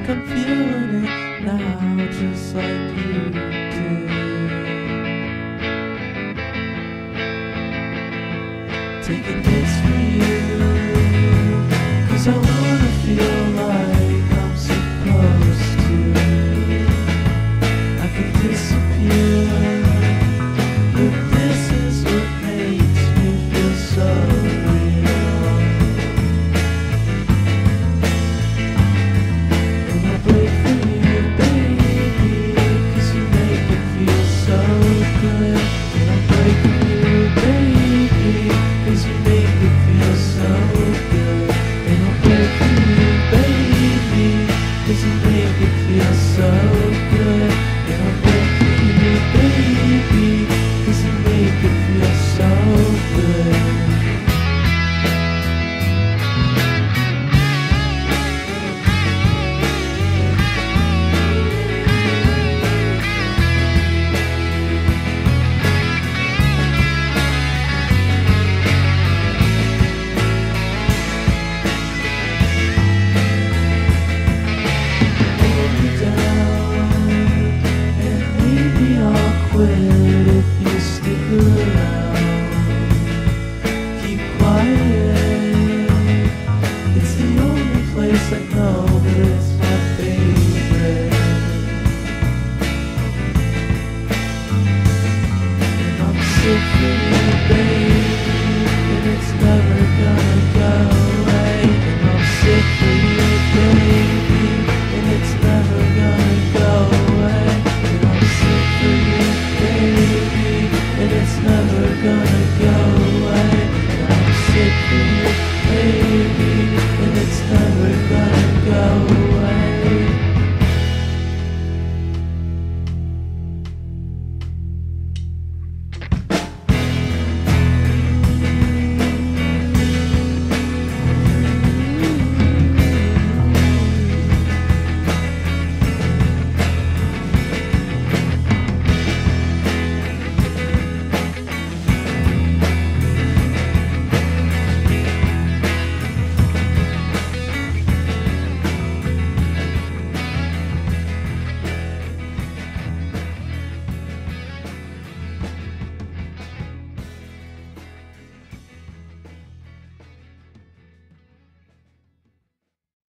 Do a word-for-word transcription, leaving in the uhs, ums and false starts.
like I'm feeling it now, just like you did. Taking hits for you, 'cause I wanna feel like I'm supposed to. I can disappear if this is what makes me feel so real. And I'll break for you, baby, 'cause you make it feel so good. And I'll break for you, baby, 'cause you make it feel so good. And I'll break for you, baby, 'cause you make it feel so good. And I'll break for you, baby, 'cause you make it feel so good. Hold me down and leave me all quit.